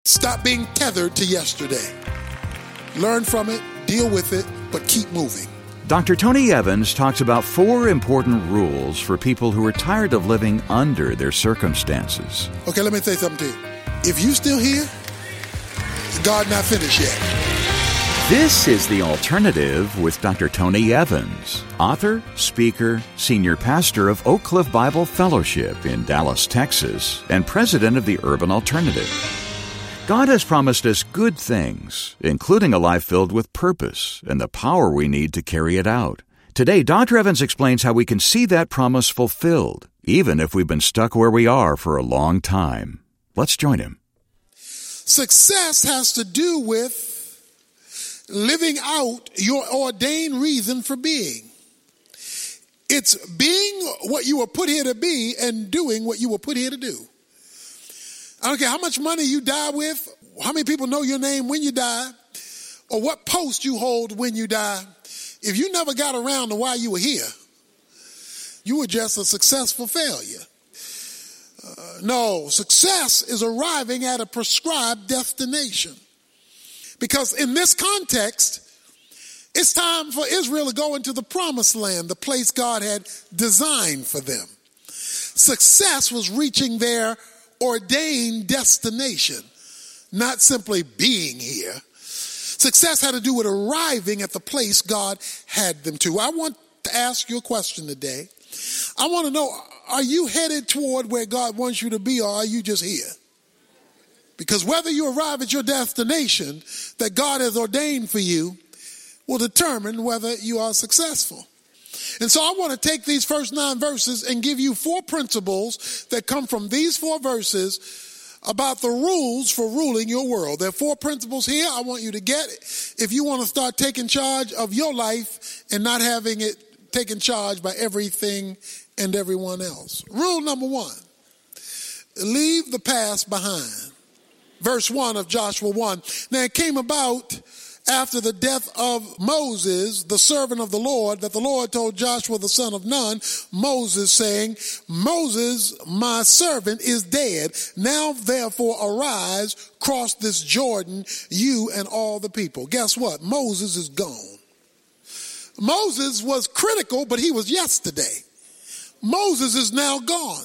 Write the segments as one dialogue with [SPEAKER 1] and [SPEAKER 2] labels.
[SPEAKER 1] Stop being tethered to yesterday. Learn from it, deal with it, but keep moving.
[SPEAKER 2] Dr. Tony Evans talks about 4 important rules for people who are tired of living under their circumstances.
[SPEAKER 1] Okay, let me say something to you. If you still here, God not finished yet.
[SPEAKER 2] This is The Alternative with Dr. Tony Evans, author, speaker, senior pastor of Oak Cliff Bible Fellowship in Dallas, Texas, and president of the Urban Alternative. God has promised us good things, including a life filled with purpose and the power we need to carry it out. Today, Dr. Evans explains how we can see that promise fulfilled, even if we've been stuck where we are for a long time. Let's join him.
[SPEAKER 1] Success has to do with living out your ordained reason for being. It's being what you were put here to be and doing what you were put here to do. I don't care how much money you die with, how many people know your name when you die, or what post you hold when you die. If you never got around to why you were here, you were just a successful failure. No, success is arriving at a prescribed destination. Because in this context, it's time for Israel to go into the promised land, the place God had designed for them. Success was reaching their ordained destination, not simply being here. Success had to do with arriving at the place God had them to. I want to ask you a question today. I want to know, are you headed toward where God wants you to be, or are you just here? Because whether you arrive at your destination that God has ordained for you will determine whether you are successful. And so I want to take these first 9 verses and give you 4 principles that come from these 4 verses about the rules for ruling your world. There are 4 principles here I want you to get if you want to start taking charge of your life and not having it taken charge by everything and everyone else. Rule number 1, leave the past behind. Verse 1 of Joshua 1. Now it came about after the death of Moses, the servant of the Lord, that the Lord told Joshua the son of Nun, Moses, saying, Moses, my servant, is dead. Now therefore arise, cross this Jordan, you and all the people. Guess what? Moses is gone. Moses was critical, but he was yesterday. Moses is now gone.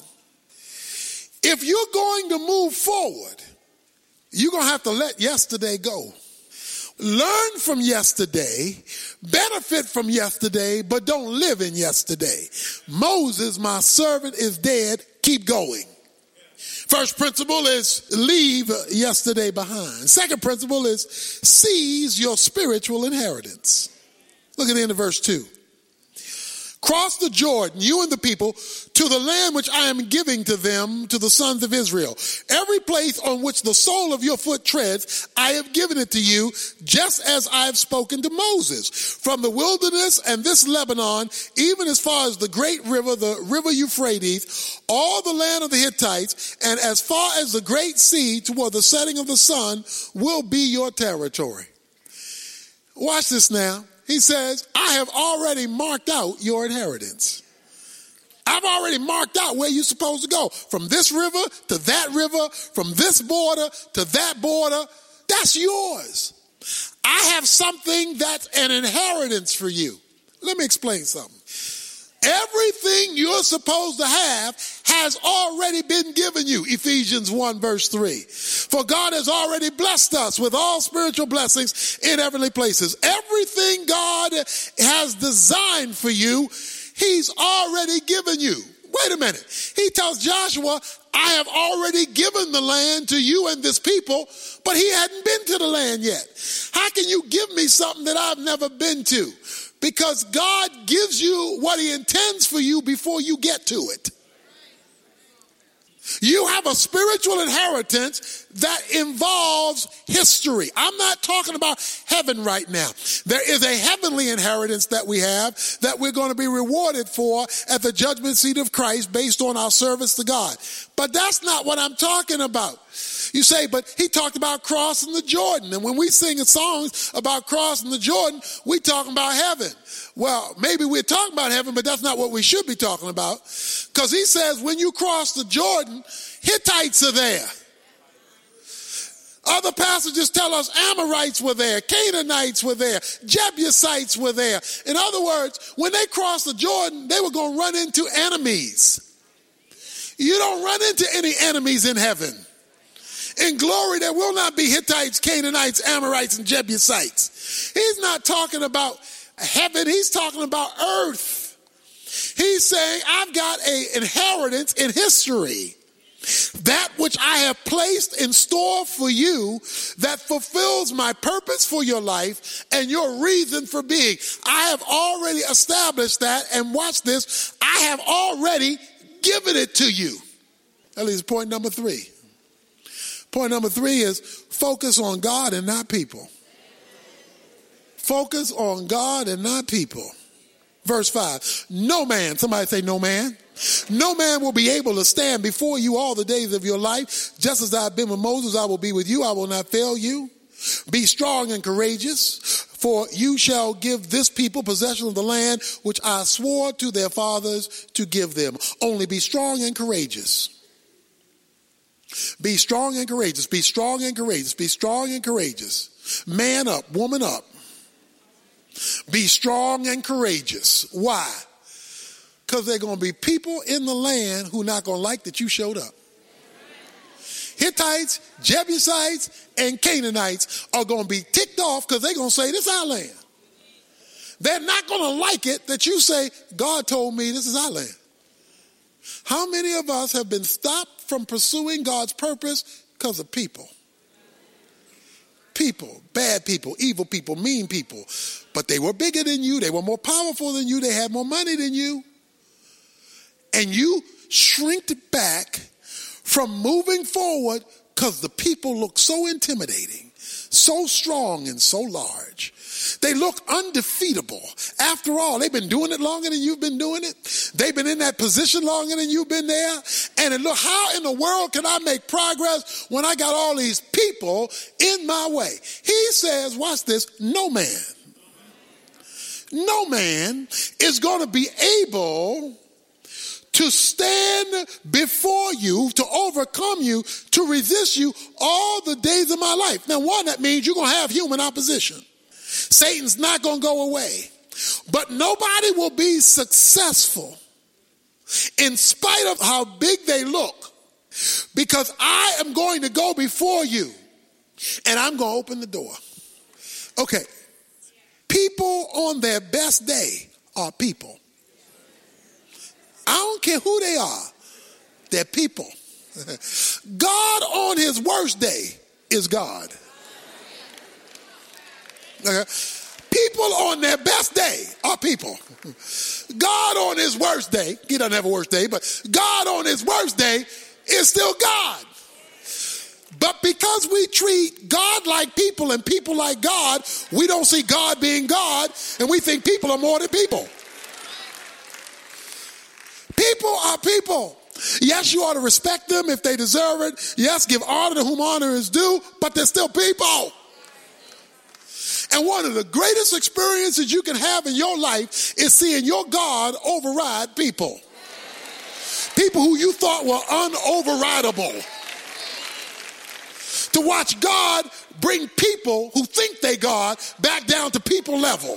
[SPEAKER 1] If you're going to move forward, you're going to have to let yesterday go. Learn from yesterday, benefit from yesterday, but don't live in yesterday. Moses, my servant, is dead. Keep going. First principle is leave yesterday behind. Second principle is seize your spiritual inheritance. Look at the end of verse 2. Cross the Jordan, you and the people, to the land which I am giving to them, to the sons of Israel. Every place on which the sole of your foot treads, I have given it to you, just as I have spoken to Moses. From the wilderness and this Lebanon, even as far as the great river, the river Euphrates, all the land of the Hittites, and as far as the great sea toward the setting of the sun, will be your territory. Watch this now. He says, I have already marked out your inheritance. I've already marked out where you're supposed to go. From this river to that river, from this border to that border, that's yours. I have something that's an inheritance for you. Let me explain something. Everything you're supposed to have has already been given you. Ephesians 1 verse 3. For God has already blessed us with all spiritual blessings in heavenly places. Everything God has designed for you, he's already given you. Wait a minute. He tells Joshua, I have already given the land to you and this people, but he hadn't been to the land yet. How can you give me something that I've never been to? Because God gives you what he intends for you before you get to it. You have a spiritual inheritance that involves history. I'm not talking about heaven right now. There is a heavenly inheritance that we have that we're going to be rewarded for at the judgment seat of Christ based on our service to God. But that's not what I'm talking about. You say, but he talked about crossing the Jordan. And when we sing songs about crossing the Jordan, we talking about heaven. Well, maybe we're talking about heaven, but that's not what we should be talking about. Because he says when you cross the Jordan, Hittites are there. Other passages tell us Amorites were there, Canaanites were there, Jebusites were there. In other words, when they crossed the Jordan, they were going to run into enemies. You don't run into any enemies in heaven. In glory, there will not be Hittites, Canaanites, Amorites, and Jebusites. He's not talking about heaven. He's talking about earth. He's saying, I've got an inheritance in history. That which I have placed in store for you that fulfills my purpose for your life and your reason for being. I have already established that, and watch this, I have already given it to you. That leads to point number 3. Point number 3 is focus on God and not people. Focus on God and not people. Verse 5, no man, somebody say no man. No man will be able to stand before you all the days of your life. Just as I've been with Moses, I will be with you. I will not fail you. Be strong and courageous, for you shall give this people possession of the land which I swore to their fathers to give them. Only be strong and courageous. Be strong and courageous. Be strong and courageous. Be strong and courageous. Man up, woman up. Be strong and courageous. Why? Because there are going to be people in the land who are not going to like that you showed up. Hittites, Jebusites, and Canaanites are going to be ticked off because they're going to say, this is our land. They're not going to like it that you say, God told me this is our land. How many of us have been stopped from pursuing God's purpose because of people? People, bad people, evil people, mean people. But they were bigger than you. They were more powerful than you. They had more money than you. And you shrinked back from moving forward because the people look so intimidating, so strong and so large. They look undefeatable. After all, they've been doing it longer than you've been doing it. They've been in that position longer than you've been there. And look, how in the world can I make progress when I got all these people in my way? He says, watch this, no man is going to be able to stand before you, to overcome you, to resist you all the days of my life. Now, one, that means you're going to have human opposition. Satan's not going to go away. But nobody will be successful in spite of how big they look, because I am going to go before you and I'm going to open the door. Okay. People on their best day are people. I don't care who they are. They're people. God on his worst day is God. Okay. People on their best day are people. God on his worst day, he doesn't have a worst day, but God on his worst day is still God. But because we treat God like people and people like God, we don't see God being God, and we think people are more than people. People are people. Yes, you ought to respect them if they deserve it. Yes, give honor to whom honor is due, but they're still people. And one of the greatest experiences you can have in your life is seeing your God override people. People who you thought were unoverridable. To watch God bring people who think they God back down to people level.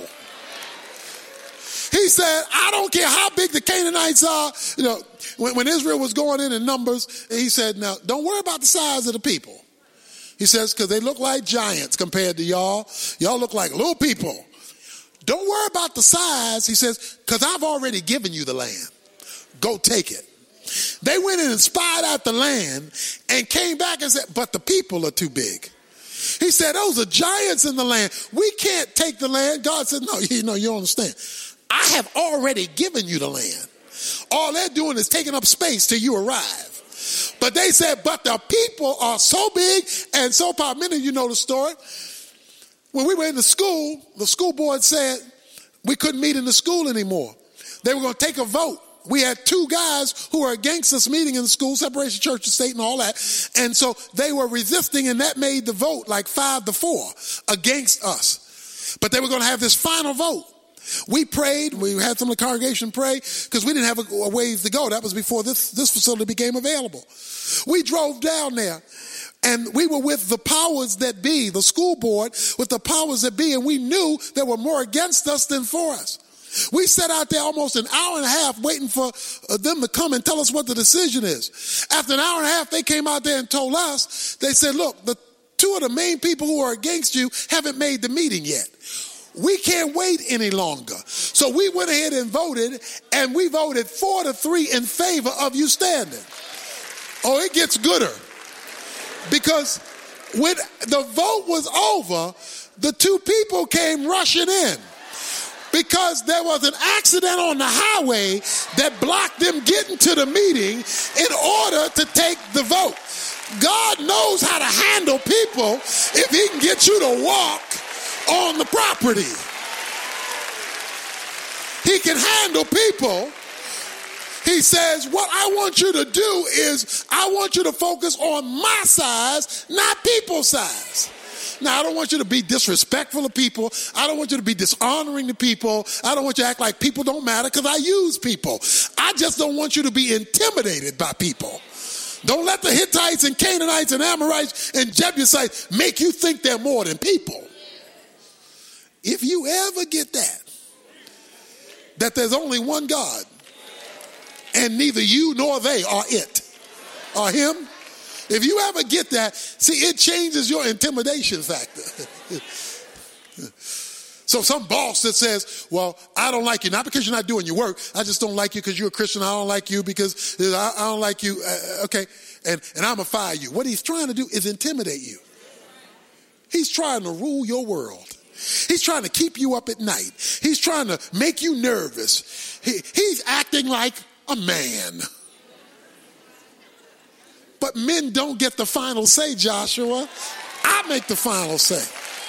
[SPEAKER 1] He said, I don't care how big the Canaanites are. You know, when Israel was going in numbers, he said, now, don't worry about the size of the people. He says, because they look like giants compared to y'all. Y'all look like little people. Don't worry about the size. He says, because I've already given you the land. Go take it. They went in and spied out the land and came back and said, but the people are too big. He said, those are giants in the land. We can't take the land. God said, no, you don't understand. I have already given you the land. All they're doing is taking up space till you arrive. But they said, but the people are so big and so powerful. Many of you know the story. When we were in the school board said we couldn't meet in the school anymore. They were going to take a vote. We had two guys who were against us meeting in the school, separation church and state and all that. And so they were resisting, and that made the vote like 5-4 against us. But they were going to have this final vote. We prayed. We had some of the congregation pray because we didn't have a ways to go. That was before this facility became available. We drove down there, And we were with the powers that be, the school board with the powers that be, and we knew there were more against us than for us. We sat out there almost an hour and a half waiting for them to come and tell us what the decision is. After an hour and a half, they came out there and told us, they said, look, the two of the main people who are against you haven't made the meeting yet. We can't wait any longer. So we went ahead and voted, and we voted 4-3 in favor of you standing. Oh, it gets gooder. Because when the vote was over, the two people came rushing in. Because there was an accident on the highway that blocked them getting to the meeting in order to take the vote. God knows how to handle people if he can get you to walk on the property. He can handle people. He says, what I want you to do is I want you to focus on my size, not people's size. Now, I don't want you to be disrespectful of people. I don't want you to be dishonoring to people. I don't want you to act like people don't matter because I use people. I just don't want you to be intimidated by people. Don't let the Hittites and Canaanites and Amorites and Jebusites make you think they're more than people. If you ever get that there's only one God, and neither you nor they are it, or him, if you ever get that, see, it changes your intimidation factor. So some boss that says, well, I don't like you, not because you're not doing your work. I just don't like you because you're a Christian. I don't like you because I don't like you. Okay. And I'm going to fire you. What he's trying to do is intimidate you. He's trying to rule your world. He's trying to keep you up at night. He's trying to make you nervous. He's acting like a man. But men don't get the final say, Joshua. I make the final say.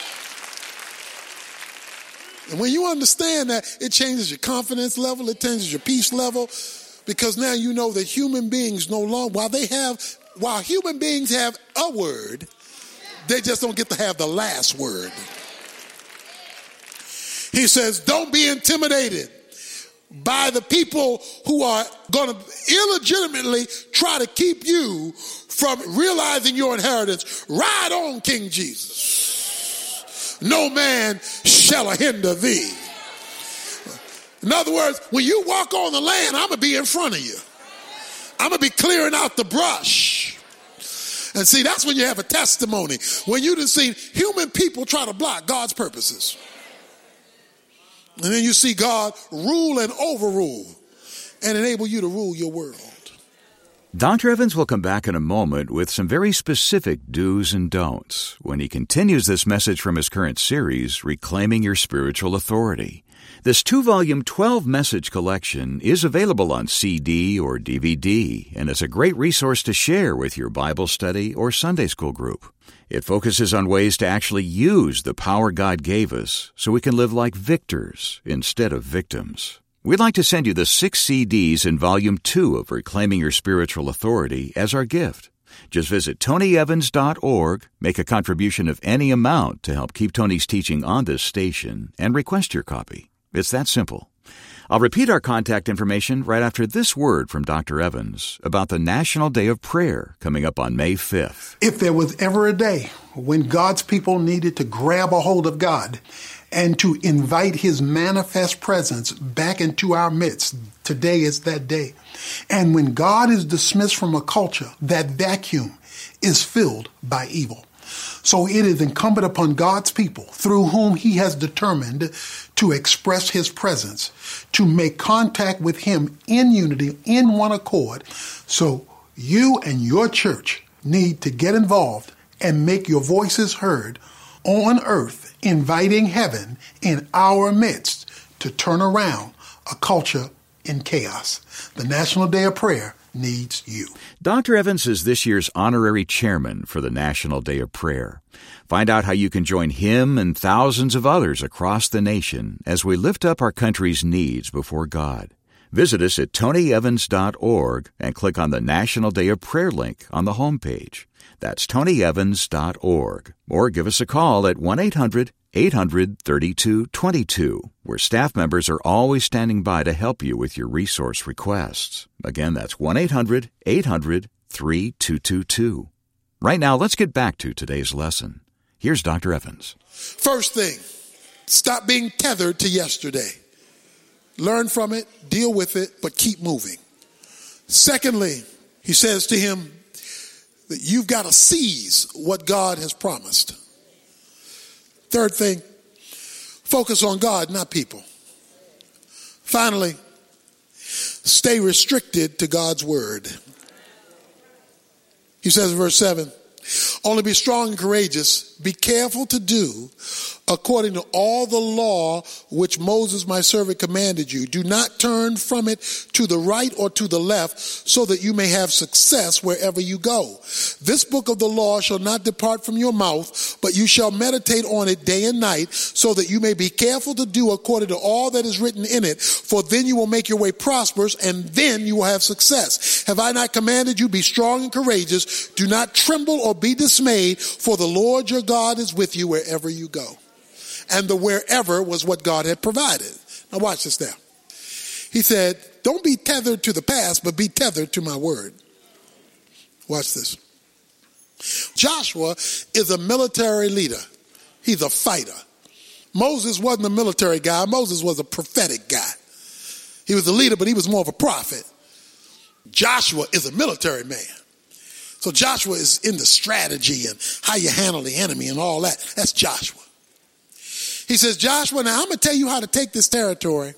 [SPEAKER 1] And when you understand that, it changes your confidence level, it changes your peace level, because now you know that human beings no longer, while human beings have a word, they just don't get to have the last word. He says, don't be intimidated by the people who are going to illegitimately try to keep you from realizing your inheritance. Ride on, King Jesus. No man shall hinder thee. In other words, when you walk on the land, I'm going to be in front of you. I'm going to be clearing out the brush. And see, that's when you have a testimony. When you just see human people try to block God's purposes. And then you see God rule and overrule and enable you to rule your world.
[SPEAKER 2] Dr. Evans will come back in a moment with some very specific do's and don'ts when he continues this message from his current series, Reclaiming Your Spiritual Authority. This 2-volume, 12-message collection is available on CD or DVD and is a great resource to share with your Bible study or Sunday school group. It focuses on ways to actually use the power God gave us so we can live like victors instead of victims. We'd like to send you the 6 CDs in Volume 2 of Reclaiming Your Spiritual Authority as our gift. Just visit TonyEvans.org, make a contribution of any amount to help keep Tony's teaching on this station, and request your copy. It's that simple. I'll repeat our contact information right after this word from Dr. Evans about the National Day of Prayer coming up on May 5th.
[SPEAKER 3] If there was ever a day when God's people needed to grab a hold of God and to invite his manifest presence back into our midst, today is that day. And when God is dismissed from a culture, that vacuum is filled by evil. So it is incumbent upon God's people, through whom he has determined to express his presence, to make contact with him in unity, in one accord. So you and your church need to get involved and make your voices heard on earth, inviting heaven in our midst to turn around a culture in chaos. The National Day of Prayer needs you.
[SPEAKER 2] Dr. Evans is this year's honorary chairman for the National Day of Prayer. Find out how you can join him and thousands of others across the nation as we lift up our country's needs before God. Visit us at TonyEvans.org and click on the National Day of Prayer link on the homepage. That's TonyEvans.org. Or give us a call at 1-800-800-3222, where staff members are always standing by to help you with your resource requests. Again, that's 1-800-800-3222. Right now, let's get back to today's lesson. Here's Dr. Evans.
[SPEAKER 1] First thing, stop being tethered to yesterday. Learn from it, deal with it, but keep moving. Secondly, he says to him that you've got to seize what God has promised. Third thing, focus on God, not people. Finally, stay restricted to God's word. He says in verse 7, only be strong and courageous. Be careful to do according to all the law which Moses my servant commanded you. Do not turn from it to the right or to the left, so that you may have success wherever you go. This book of the law shall not depart from your mouth, but you shall meditate on it day and night, so that you may be careful to do according to all that is written in it. For then you will make your way prosperous, and then you will have success. Have I not commanded you, be strong and courageous? Do not tremble or be dismayed, for the Lord your God is with you wherever you go. And the wherever was what God had provided. Now watch this now. He said, don't be tethered to the past, but be tethered to my word. Watch this. Joshua is a military leader. He's a fighter. Moses wasn't a military guy. Moses was a prophetic guy. He was a leader, but he was more of a prophet. Joshua is a military man. So Joshua is into strategy and how you handle the enemy and all that. That's Joshua. He says, Joshua, now I'm going to tell you how to take this territory.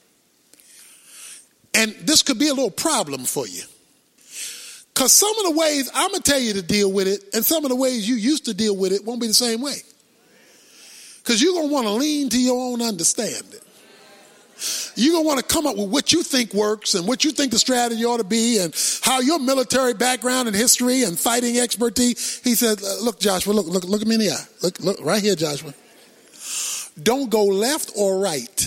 [SPEAKER 1] And this could be a little problem for you. Because some of the ways I'm going to tell you to deal with it and some of the ways you used to deal with it won't be the same way. Because you're going to want to lean to your own understanding. You're going to want to come up with what you think works and what you think the strategy ought to be and how your military background and history and fighting expertise. He said, look, Joshua, look at me in the eye. Look right here, Joshua. Don't go left or right.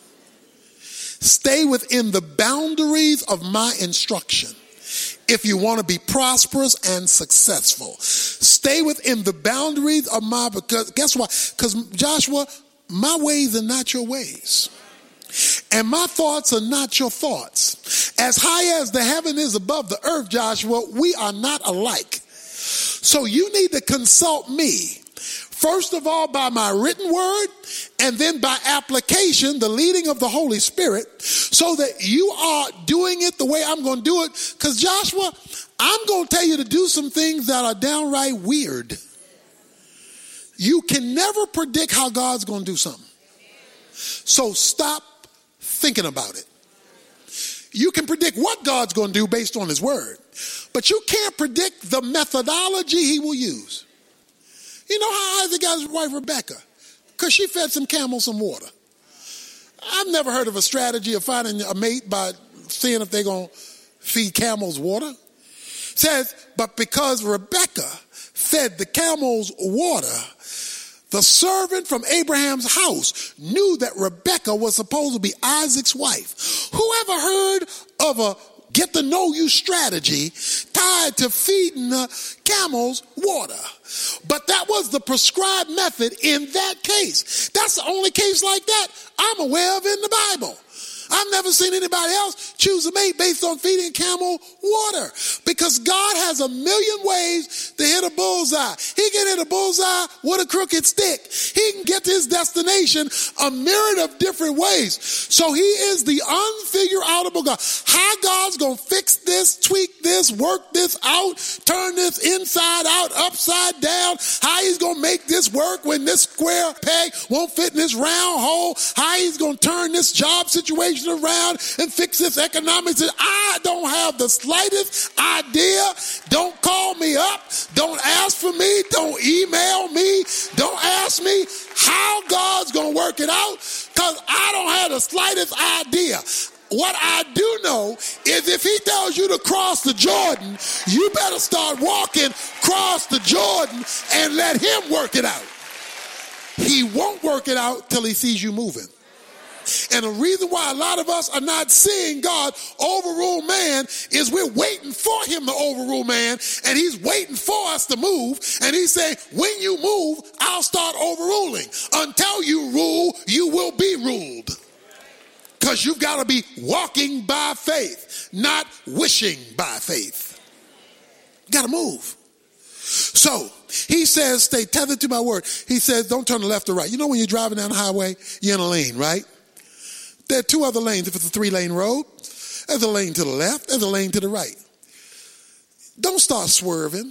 [SPEAKER 1] Stay within the boundaries of my instruction. If you want to be prosperous and successful, stay within the boundaries of my, because guess what? Because Joshua, my ways are not your ways. And my thoughts are not your thoughts. As high as the heaven is above the earth, Joshua, we are not alike. So you need to consult me. First of all, by my written word, and then by application, the leading of the Holy Spirit, so that you are doing it the way I'm going to do it. Because Joshua, I'm going to tell you to do some things that are downright weird. You can never predict how God's going to do something. So stop thinking about it. You can predict what God's going to do based on his word, but you can't predict the methodology he will use. You know how Isaac got his wife Rebecca? Because she fed some camels some water. I've never heard of a strategy of finding a mate by seeing if they're going to feed camels water. It says, but because Rebecca fed the camels water, the servant from Abraham's house knew that Rebecca was supposed to be Isaac's wife. Whoever heard of a get to know you strategy tied to feeding camels water? But that was the prescribed method in that case. That's the only case like that I'm aware of in the Bible. I've never seen anybody else choose a mate based on feeding camel water, because God has a million ways to hit a bullseye. He can hit a bullseye with a crooked stick. He can get to his destination a myriad of different ways. So he is the unfigure-outable God. How God's going to fix this, tweak this, work this out, turn this inside out, upside down, how he's going to make this work when this square peg won't fit in this round hole, how he's going to turn this job situation around and fix this economics. I don't have the slightest idea. Don't call me up. Don't ask for me. Don't email me. Don't ask me how God's going to work it out, because I don't have the slightest idea. What I do know is if he tells you to cross the Jordan, you better start walking across the Jordan and let him work it out. He won't work it out till he sees you moving. And the reason why a lot of us are not seeing God overrule man is we're waiting for him to overrule man, and he's waiting for us to move. And he's saying, when you move, I'll start overruling. Until you rule, you will be ruled. Because you've got to be walking by faith, not wishing by faith. You got to move. So he says, stay tethered to my word. He says, don't turn to left or right. You know when you're driving down the highway, you're in a lane, right? There are two other lanes if it's a 3-lane road. There's a lane to the left, there's a lane to the right. Don't start swerving.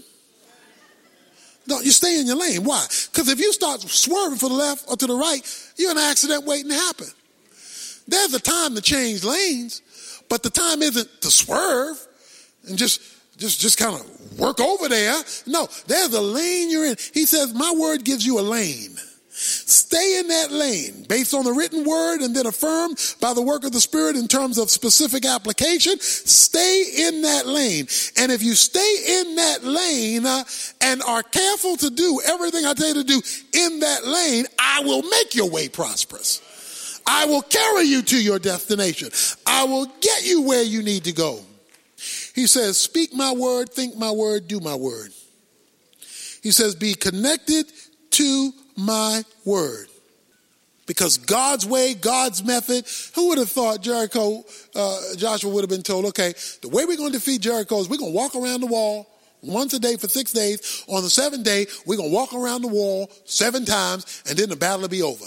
[SPEAKER 1] No, you stay in your lane. Why? Because if you start swerving for the left or to the right, you're in an accident waiting to happen. There's a time to change lanes, but the time isn't to swerve and just kind of work over there. No, there's a lane you're in. He says, my word gives you a lane. Stay in that lane based on the written word and then affirmed by the work of the Spirit in terms of specific application. Stay in that lane. And if you stay in that lane and are careful to do everything I tell you to do in that lane, I will make your way prosperous. I will carry you to your destination. I will get you where you need to go. He says, speak my word, think my word, do my word. He says, be connected to my word. Because God's way, God's method, who would have thought Joshua would have been told, okay, the way we're going to defeat Jericho is we're going to walk around the wall once a day for 6 days. On the 7th day, we're going to walk around the wall 7 times, and then the battle will be over.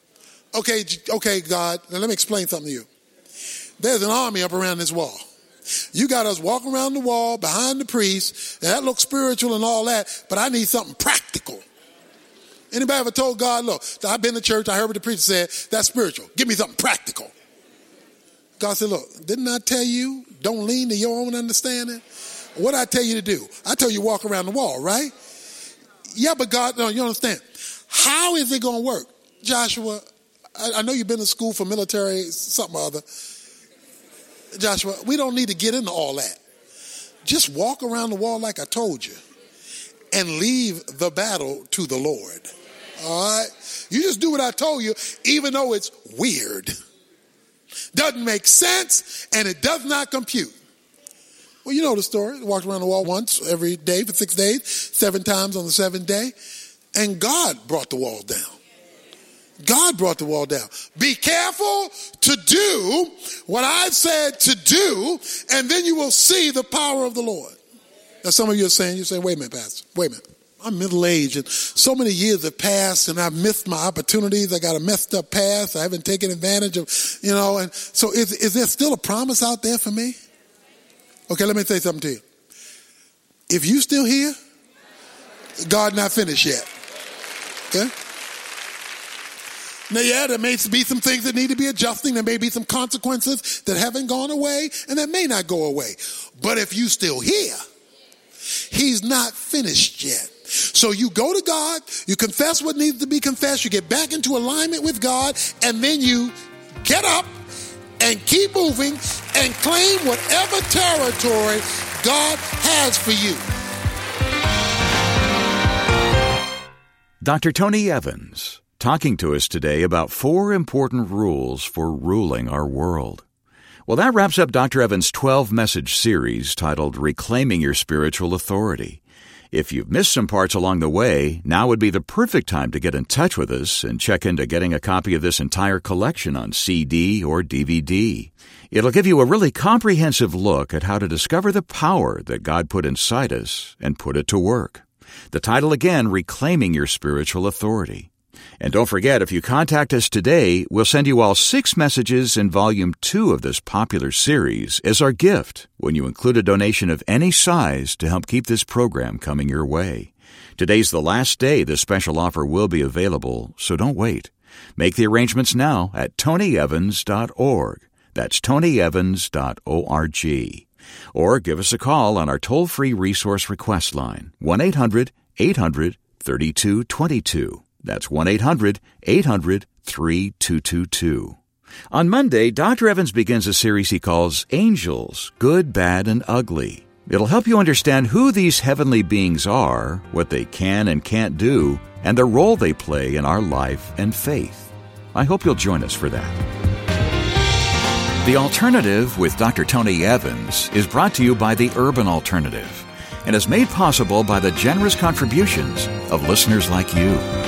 [SPEAKER 1] Okay, God, now let me explain something to you. There's an army up around this wall. You got us walking around the wall behind the priest, and that looks spiritual and all that, but I need something practical. Anybody ever told God, look, I've been to church, I heard what the preacher said, that's spiritual. Give me something practical. God said, look, didn't I tell you, don't lean to your own understanding? What did I tell you to do? I tell you walk around the wall, right? Yeah, but God, no, you understand. How is it going to work? Joshua, I know you've been to school for military something or other. Joshua, we don't need to get into all that. Just walk around the wall like I told you and leave the battle to the Lord. All right? You just do what I told you, even though it's weird. Doesn't make sense, and it does not compute. Well, you know the story. Walked around the wall once every day for 6 days, 7 times on the 7th day, and God brought the wall down. God brought the wall down. Be careful to do what I've said to do, and then you will see the power of the Lord. Now, some of you are saying, wait a minute, Pastor, wait a minute. I'm middle-aged, and so many years have passed, and I've missed my opportunities. I got a messed up past. I haven't taken advantage of, and so is there still a promise out there for me? Okay, let me say something to you. If you still here, God not finished yet. Okay? Now, yeah, there may be some things that need to be adjusting. There may be some consequences that haven't gone away and that may not go away. But if you still here, he's not finished yet. So you go to God, you confess what needs to be confessed, you get back into alignment with God, and then you get up and keep moving and claim whatever territory God has for you.
[SPEAKER 2] Dr. Tony Evans, talking to us today about 4 important rules for ruling our world. Well, that wraps up Dr. Evans' 12-message series titled Reclaiming Your Spiritual Authority. If you've missed some parts along the way, now would be the perfect time to get in touch with us and check into getting a copy of this entire collection on CD or DVD. It'll give you a really comprehensive look at how to discover the power that God put inside us and put it to work. The title again, Reclaiming Your Spiritual Authority. And don't forget, if you contact us today, we'll send you all 6 messages in Volume 2 of this popular series as our gift when you include a donation of any size to help keep this program coming your way. Today's the last day this special offer will be available, so don't wait. Make the arrangements now at tonyevans.org. That's tonyevans.org. Or give us a call on our toll-free resource request line, 1-800-800-3222. That's 1-800-800-3222. On Monday, Dr. Evans begins a series he calls Angels, Good, Bad, and Ugly. It'll help you understand who these heavenly beings are, what they can and can't do, and the role they play in our life and faith. I hope you'll join us for that. The Alternative with Dr. Tony Evans is brought to you by the Urban Alternative and is made possible by the generous contributions of listeners like you.